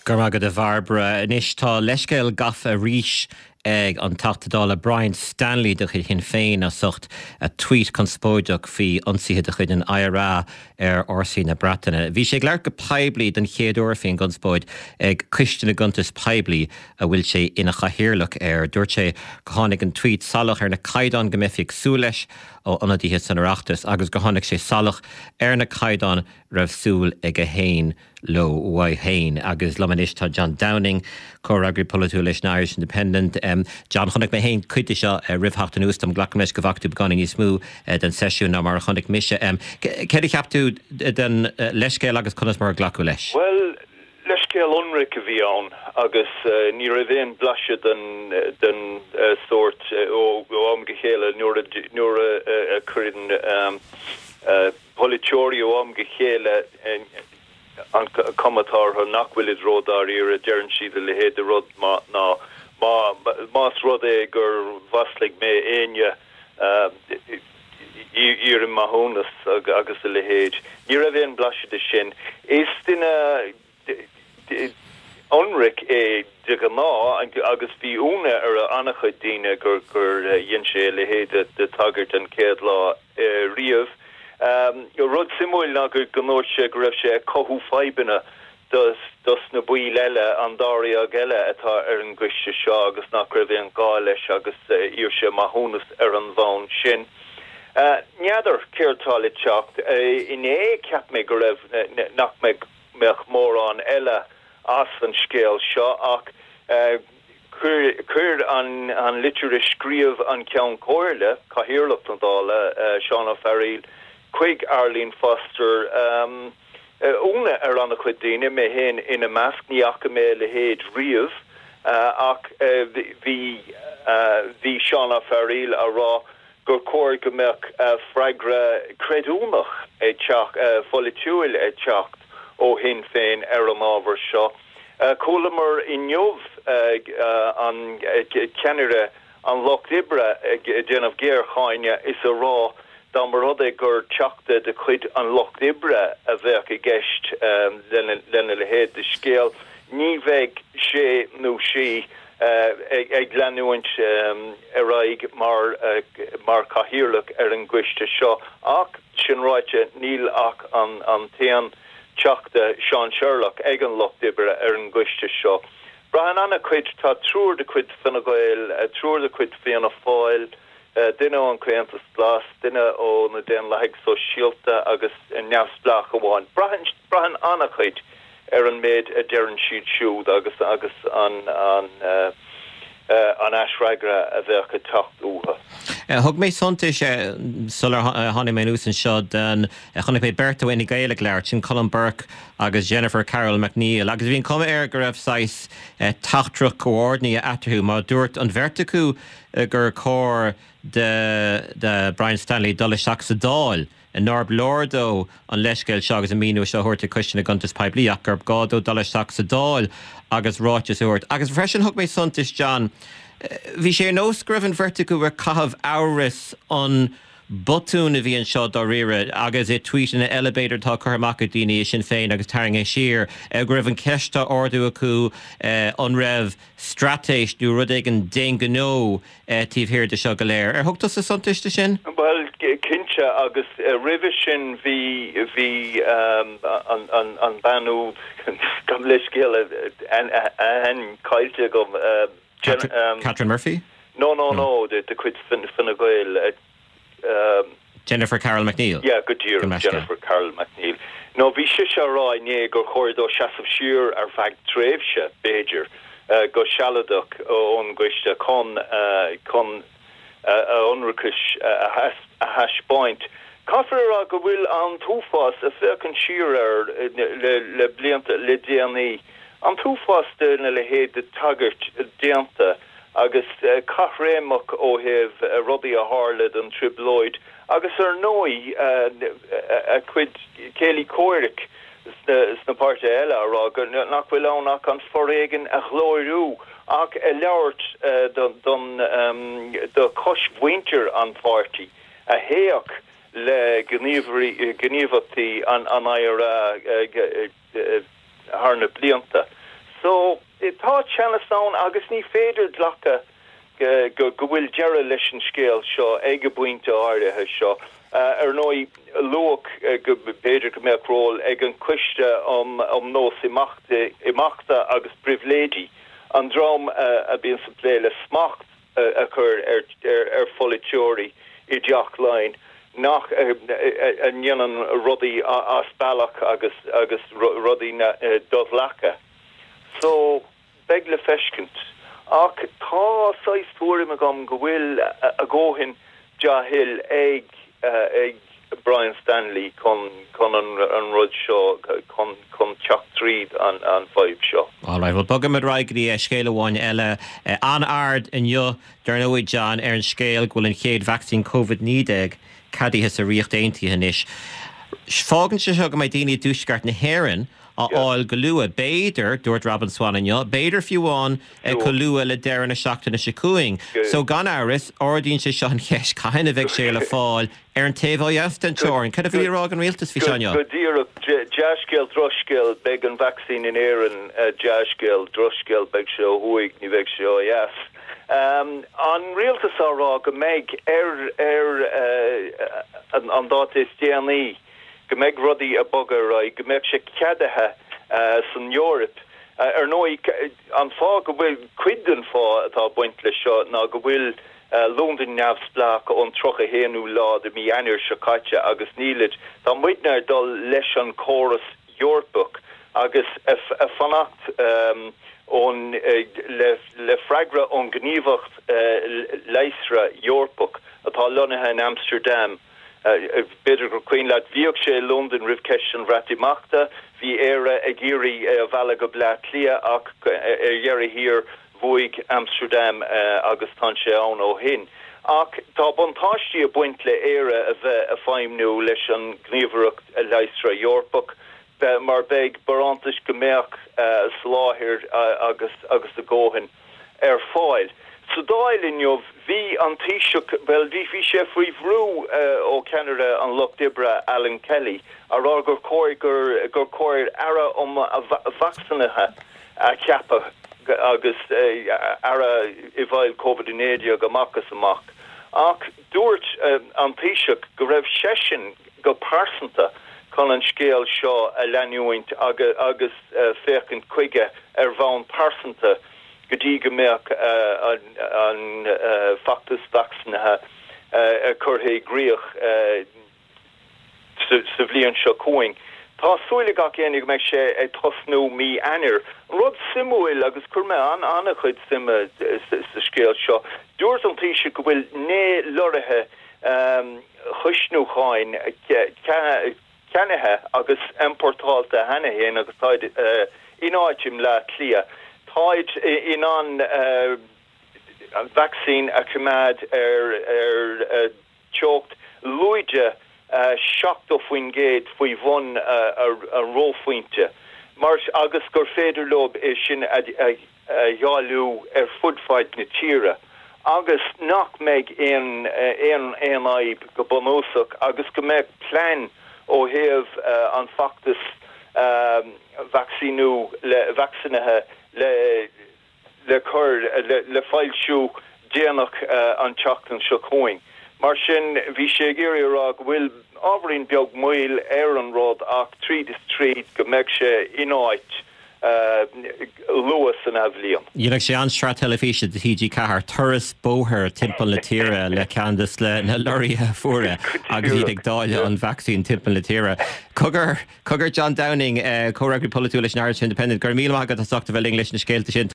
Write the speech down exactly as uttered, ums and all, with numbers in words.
Gurmagad a Barbara, inis tá leiscéil gaf a ríis ag an tatadála Brian Stanley de chuid chin féin a sucht a tweet conspóideach fi ansithe de chuid an I R A ar orsaí na Bratainine. Bhí sé gglair go peibli den chéadúir féin gunspóid ag Christian Guntas peibli a bhfuil sé ina chahirirlach ar dúirt sé go tháinig an tweet salach ar na caidan go mbeidh fiagsú leis ó anadíthe san oireachtas agus go tháinig sé salach ar na caidan raibh súil ag a héin lo uai hain agus lamanis tá John Downing córagraí politú leis na Irish Independent um, John chonig me hain cuite seo uh, ribhhacht an ústam glacam leis go bhachtú beganing í smú uh, den sesiún na mar chonig mise um, Céir cheaptú den uh, leiscéil agus conas mar glacú leis? Well, leiscéil onric a bhí ann agus uh, ní ra bhéon blaise den, den uh, sort ó uh, amgechéile nuair a chuireann um, uh, politeorí ó amgechéile an commentar her nachwilid rodar ir a dearn siad le héad a rod ma na ma mas rod é gur vaslig me aine ir in mahonas agus a le héad ní ra bhéon blaise de sin is duna onric é de ná agus bhí úna ar a annachchuid díine gur gur dhéon sé le héad de tagart an céad lá riamh. Um, your rud simúil na gur gnóir sé go raibh sé cothú feibanna dus dus na buí leile an dáí a geile atá ar an gcuiste seo agus nach raibh an gá leis agus ír sé maithúnas ar an bhain sin. Neadidir céirtála teacht in é ceap mé go raibh nach meach mór an eile as an scéal seo ach chuir an an litir scríomh an ceann cóirle cahirirlacht an dála Seán O'Farrell Quig Arlene Foster um una ar an chuid daine mé hen ina measc ní acha mé le héad riamh ach bhí bhí Seán O'Farrell a rá gur cóir go mbeadh freigra creidúnach é teach folitiúil é teacht ó hin féin ar an ábhar seo. Cólamar in Neomh an ceanire an Loch Ibre déanamh géir cháine is a rá dan mar rud é gur teachta de chuid an Loch Ibre a bheith i gceist lenne le héad de scéal ní bheith sé nó sí ag leanúint a raig mar mar cahirirlach ar an gcuiste seo ach sin ráite níl ach an an téan teachta Sean Sherlock ag an Loch Ibre ar an gcuiste seo. Brahan anna chuid tá trúr de chuid fanna gael trúr de chuid féanna fáil Uh, dinne an cuentas glas, dinne ó na den leig so síalta agus an neamsplach amháin. Brahan brahan annachchuid ar an méid a dearan siad siúd agus agus an an uh, uh, an asreagra a bheith a tacht uha. Thug mé sontais sular tháinig mé ús an seo den chunig mé berta in gaeilge leir sin Colin Burke agus Jennifer Carroll McNeil agus bhíon cum ar go raibh sais tachtrach coordinaí atarthú má dúirt an verticú gur cór de de Brian Stanley dul seach sa dáil in Norb Lordo an leiscéil seo agus a míú seo thuirta Christian Guntas peibli ach gur gádó dul seach sa dáil agus ráite úirt agus freisin thug mé sontais John bhí sé nó scríbhann verticú ar cahabh áras an botún a bhí an seo dá rire agus é tweet in an elevator tá chuach a daine sin féin agus taring é siar ag raibh an ceista ordú acu an raibh stratéis dú rud ag an déin gnó tíobhhir de seo go léir. Ar thugtas a sontaiste sin? Well, cinse agus rih sin bhí bhí an banú gom leiscéal an caiilte gom Catherine Murphy? No, no, no, the the quid finna goil. Um, Jennifer Carroll McNeil. Yeah, good year, Jennifer Carroll McNeil. No, vi shisha ra ne go chordo shasov sheer ar fag trevsha bejer go shaladuk on gwishta con con onrukish a hash point. Kaffer go will an tufas a firkin shearer le le blianta le dni. An túfas na le héad de tagart déanta agus cahrémach ó heh rudí a Harled an tribloid agus ar nói a cuid céli cóiric sna páirte eile ará nach bhfuil annach an forréigen a chlóirú ach a leabhart don do cos winter an páirtí a héach le gníomhtaí an an aire harna blianta So tá Chinatown agus ní féidir dlacha go go bhfuil dearad leis an scéal seo ag go buinte áirithe seo ar nói luach go beidir go méróil ag an cuiste am am nós imachta imachta agus privilégi an drom a bíon sa pléile smacht a chur ar ar foliteorí i deach lein nach an dhéanaan rudaí a spálach agus agus rudaí dodhlacha. So beg le feiscint ach tá sais túrim a gom go bhfuil a ggóhin jahil ag ag Brian Stanley con con an an rud seo con con teach tríd an an five seo. All right, well bugam at raigri a scéal bháin eile an ard in yo dernoid John ar an scéal gwil an chéad vaccine COVID nídeg cadí has a riocht einti hanis. Fágan se seo go mai daoine dúsgart na héireann a áil go lua béidir dúirt Robin Swan an yo béidir fiúháin e go lua le deir na seachta na sicuing. So gan áras ordín se seo an cheis caiinna bheith sé le fáil ar an taobh an teorin. Cad a bhí rá an rialtas fi seán yo? Go dír jazzgéil drosgéil beg an vaccine in éan jazzgéil drosgéil beg seo huig ní bheith seo yes. Um, an rialtas árá go méid ar ar an dát is D N E go méid rudaí a bogar ra go méid se ceadathe san Europe ar nói an fá go bhfuil cuidan fá atá buint le seo ná go bhfuil London neamhsplach ón trocha héanú lá de mí anir secaite agus nílid tá muidnar dul leis an chorus Yorkbook agus a fannacht um, on le le fragra on gníomhacht leisra Yorkbook atá lonathe in Amsterdam beidir go cuoin leat bhíoh sé London rih ceist an bhreatimachta bhí éire ag géirí a bhela go bleat lia ach ar dhearra hir bhuaig Amsterdam agus tá sé ann ó hin ach tá buntáistí a buint le éire a bheith a feimnú leis an gníomhacht leisra Yorkbook mar beg barantas gomeach uh, sláthir uh, agus agus a góhan ar fáil. So dáil in jobh hí an tíiseach well hí hí sé faoi bhrú ó Canada an Loch Dibra Alan Kelly a rá gur cóir gur gur cóir ara om a vaccinathe a ceapa agus uh, ara i bhil COVID nineteen go machchas amach. Ach dúirt uh, an tíiseach go raibh sesin go pásanta con an scéal seo a leanúint agus, agus uh, fécinn chuige ar bhain pásanta go dtí go méach uh, an, an uh, factus vaccinathe uh, a churthaí gríoch uh, sa bhliain seo cóing. Tá súile gach éananig meid sé ag tosnú mí anir. Rud simúil agus curme an anna chuid sime sa scéal seo. Dúirt an tíise go bhfuil né loirithe um, chuisnúcháin Canathe agus importáilta hena héin agus táid uh, ináitim le clia. Táid in an uh, vaccine a cumad ar ar uh, teocht luide uh, seacht ó faoin géad faoi bhun uh, a, a rófuinte. Mar agus gur féidir lob é sin a, a, a dhealú ar fudfeid na tíre. Agus nach méid éon éon éon aib go bonósach agus go méid plan ó héamh uh, an factus um, vaccinú le vaccinathe le le chur le, le fáilsú déanach uh, an teachtain seo cóing. Mar sin bhí sé géirí rá go bhfuil ábharíonn beag muil ar an rád ach tríd is tríd go méid sé ináit Uh, Lewis and Avlion. You like sé anstra telefíe de T G Cahar thuras bóthir timppel le tíre le Candace le na loirithe fura agus iad ag dáile an vaccine timppel le tíre. Cogur Cogur John Downing uh, co-regular politician Irish Independent gur míle agad a soachta bheith English na scéalta sin